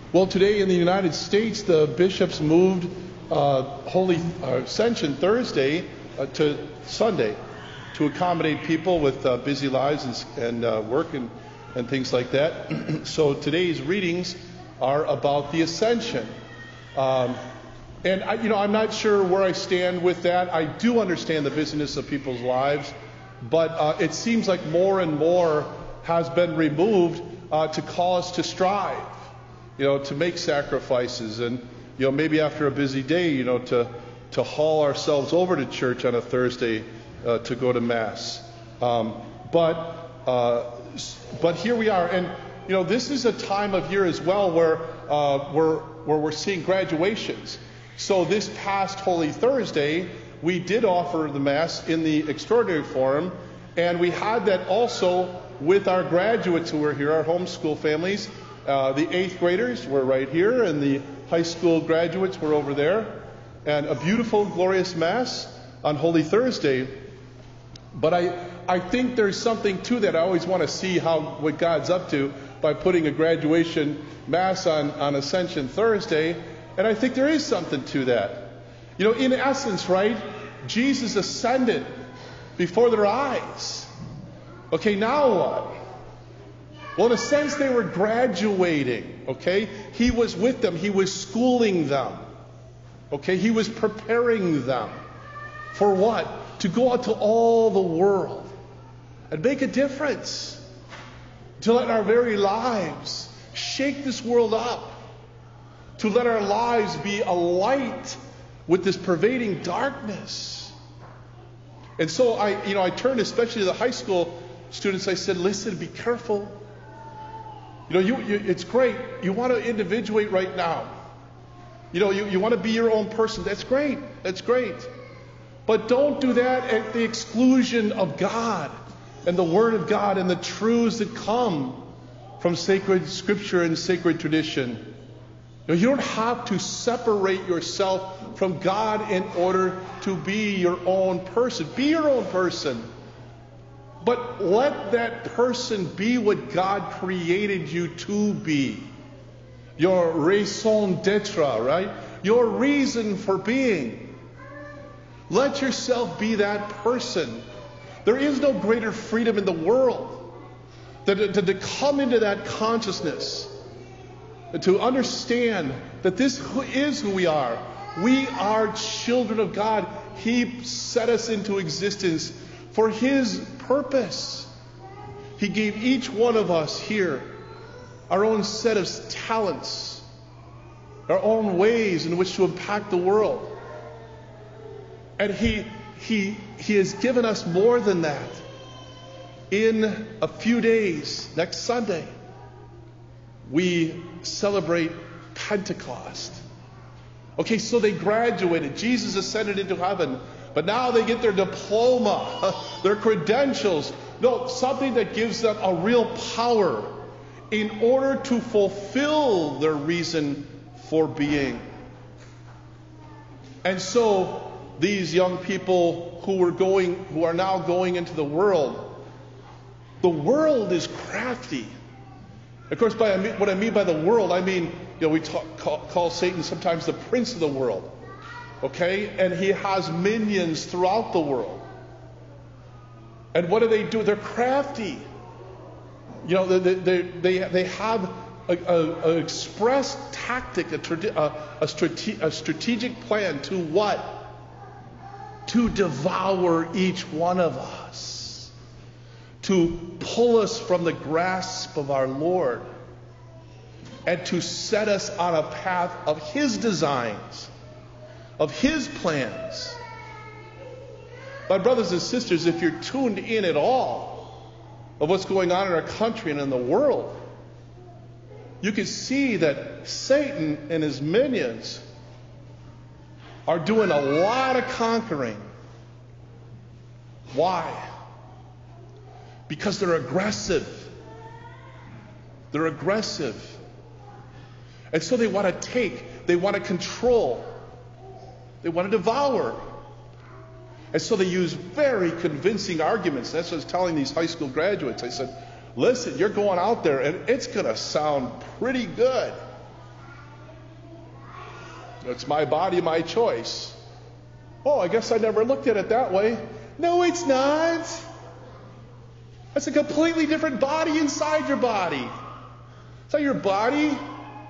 Well, today in the United States, the bishops moved Holy Ascension Thursday to Sunday to accommodate people with busy lives and work and things like that. So today's readings are about the Ascension. And I'm not sure where I stand with that. I do understand the busyness of people's lives, but it seems like more and more has been removed to call us to strive, to make sacrifices, and maybe after a busy day, to haul ourselves over to church on a Thursday to go to Mass. But here we are, and this is a time of year as well where we're seeing graduations. So this past Holy Thursday, we did offer the Mass in the extraordinary form, and we had that also with our graduates who were here, our homeschool families. The 8th graders were right here, and the high school graduates were over there. And a beautiful, glorious Mass on Holy Thursday. But I think there's something to that. I always want to see what God's up to by putting a graduation Mass on Ascension Thursday. And I think there is something to that. In essence, right, Jesus ascended before their eyes. Okay, now what? Well, in a sense, they were graduating, okay? He was with them. He was schooling them, okay? He was preparing them. For what? To go out to all the world and make a difference. To let our very lives shake this world up. To let our lives be a light with this pervading darkness. And so I turned especially to the high school students. I said, listen, be careful. It's great. You want to individuate right now. You want to be your own person. That's great. That's great. But don't do that at the exclusion of God and the Word of God and the truths that come from sacred Scripture and sacred tradition. You don't have to separate yourself from God in order to be your own person. Be your own person. But let that person be what God created you to be. Your raison d'etre, right? Your reason for being. Let yourself be that person. There is no greater freedom in the world than to come into that consciousness. To understand that this is who we are. We are children of God. He set us into existence for His purpose. He gave each one of us here our own set of talents, our own ways in which to impact the world. And He has given us more than that. In a few days, next Sunday, we celebrate Pentecost. Okay, so they graduated. Jesus ascended into heaven. But now they get their diploma, their credentials. No, something that gives them a real power in order to fulfill their reason for being. And so these young people who are now going into the world is crafty. Of course, what I mean by the world, we call Satan sometimes the prince of the world. Okay? And he has minions throughout the world. And what do? They're crafty. They have an express tactic, a strategic plan to what? To devour each one of us. To pull us from the grasp of our Lord. And to set us on a path of His designs. Of His plans. My brothers and sisters, if you're tuned in at all of what's going on in our country and in the world, you can see that Satan and his minions are doing a lot of conquering. Why? Because they're aggressive. They're aggressive. And so they want to take, they want to control. They want to devour. And so they use very convincing arguments. That's what I was telling these high school graduates. I said, listen, you're going out there and it's going to sound pretty good. It's my body, my choice. Oh, I guess I never looked at it that way. No, it's not. That's a completely different body inside your body. It's not your body.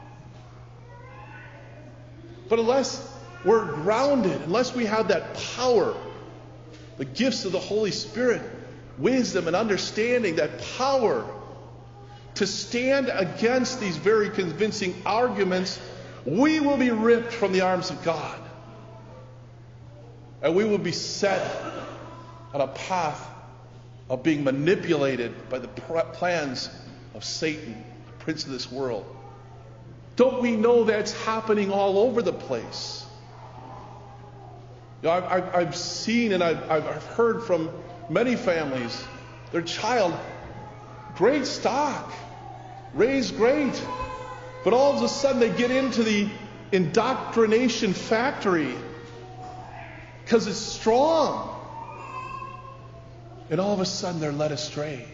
But unless we're grounded, unless we have that power, the gifts of the Holy Spirit, wisdom and understanding, that power to stand against these very convincing arguments, we will be ripped from the arms of God. And we will be set on a path of being manipulated by the plans of Satan, the prince of this world. Don't we know that's happening all over the place? You know, I've seen and I've heard from many families, their child, great stock, raised great, but all of a sudden they get into the indoctrination factory because it's strong. And all of a sudden they're led astray.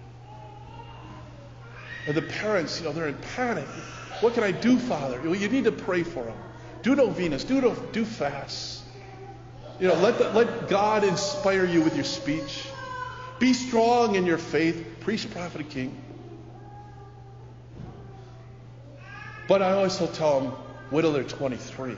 And the parents, they're in panic. What can I do, Father? Well, you need to pray for them. Do novenas, do fasts. Let God inspire you with your speech. Be strong in your faith. Priest, prophet, and king. But I also tell them, wait till they're 23.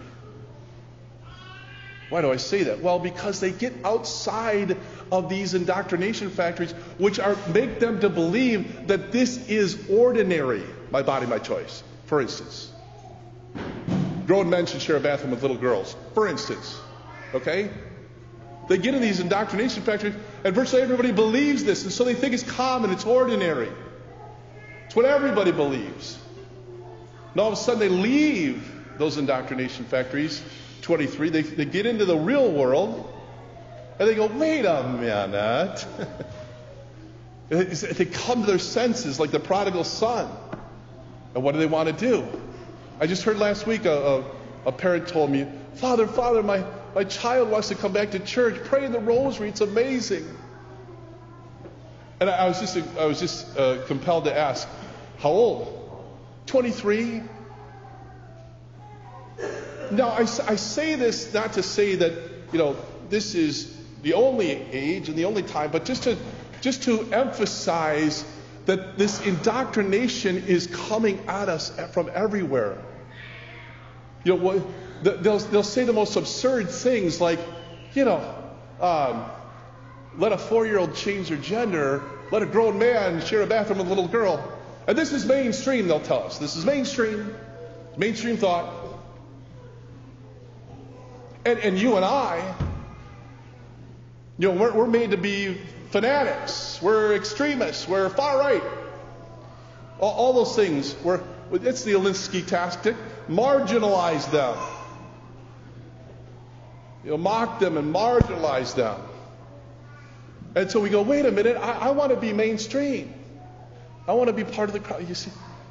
Why do I say that? Well, because they get outside of these indoctrination factories, which make them to believe that this is ordinary. My body, my choice. For instance, grown men should share a bathroom with little girls. For instance, okay? They get in these indoctrination factories, and virtually everybody believes this, and so they think it's common, it's ordinary. It's what everybody believes. And all of a sudden they leave those indoctrination factories, 23, they get into the real world, and they go, wait a minute. They come to their senses like the prodigal son. And what do they want to do? I just heard last week a parent told me, Father, my child wants to come back to church. Pray the rosary. It's amazing. And I was just compelled to ask, how old? 23. Now, I say this not to say that, this is the only age and the only time, but just to emphasize that this indoctrination is coming at us from everywhere. They'll say the most absurd things like, let a 4-year-old change their gender, let a grown man share a bathroom with a little girl. And this is mainstream, they'll tell us. This is mainstream thought. And you and I, we're made to be fanatics. We're extremists. We're far right. All those things. It's the Alinsky tactic. Marginalize them. Mock them and marginalize them. And so we go, wait a minute, I want to be mainstream. I want to be part of the crowd. You see,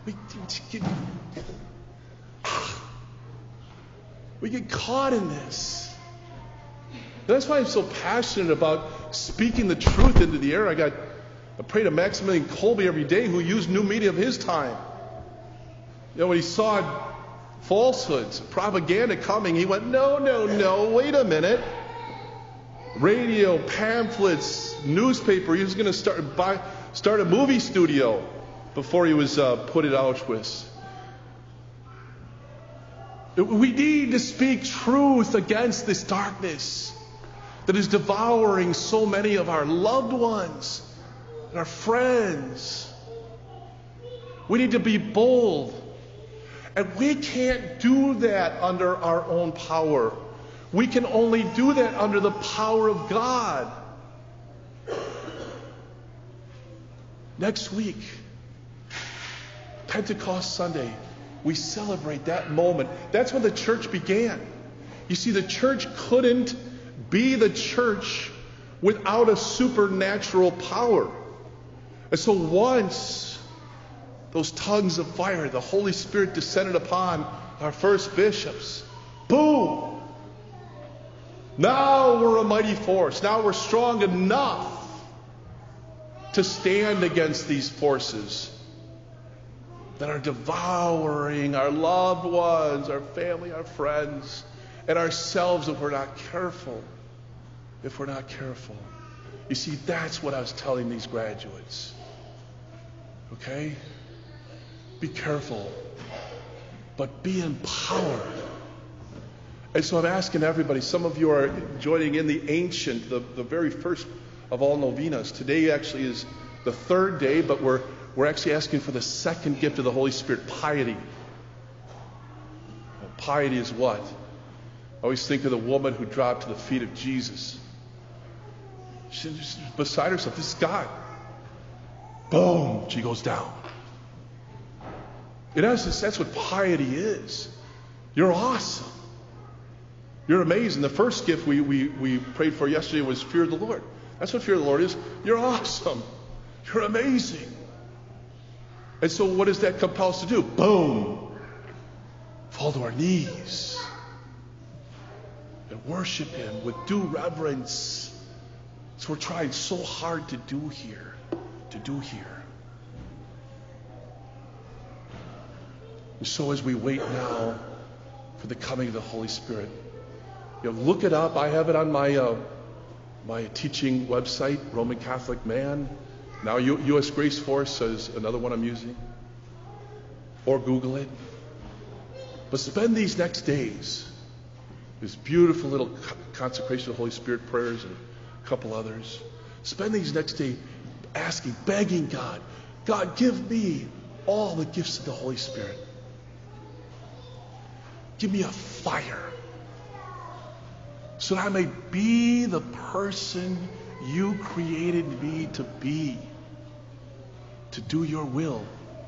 we get caught in this. That's why I'm so passionate about speaking the truth into the air. I pray to Maximilian Kolbe every day, who used new media of his time. When he saw falsehoods, propaganda coming, he went, no, wait a minute. Radio, pamphlets, newspaper. He was going to start a movie studio before he was put at Auschwitz. We need to speak truth against this darkness that is devouring so many of our loved ones and our friends. We need to be bold. And we can't do that under our own power. We can only do that under the power of God. Next week, Pentecost Sunday, we celebrate that moment. That's when the church began. You see, the church couldn't be the church without a supernatural power. And so once those tongues of fire, the Holy Spirit descended upon our first bishops, boom! Now we're a mighty force. Now we're strong enough to stand against these forces. that are devouring our loved ones, our family, our friends, and ourselves if we're not careful. If we're not careful. You see, that's what I was telling these graduates. Okay? Be careful, but be empowered. And so I'm asking everybody, some of you are joining in the ancient, the very first of all novenas. Today actually is the third day, but we're actually asking for the second gift of the Holy Spirit, piety. Well, piety is what? I always think of the woman who dropped to the feet of Jesus. She's beside herself. This is God. Boom, she goes down. In essence, that's what piety is. You're awesome. You're amazing. The first gift we prayed for yesterday was fear of the Lord. That's what fear of the Lord is. You're awesome. You're amazing. And so what does that compel us to do? Boom. Fall to our knees and worship Him with due reverence. So we're trying so hard to do here. And so as we wait now for the coming of the Holy Spirit, look it up. I have it on my teaching website, Roman Catholic Man. Now U.S. Grace Force is another one I'm using. Or Google it. But spend these next days, this beautiful little consecration of the Holy Spirit prayers and a couple others. Spend these next days asking, begging God, God, give me all the gifts of the Holy Spirit. Give me a fire so that I may be the person you created me to be, to do your will,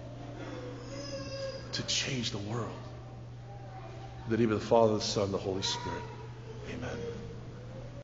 to change the world. In the name of the Father, the Son, and the Holy Spirit. Amen.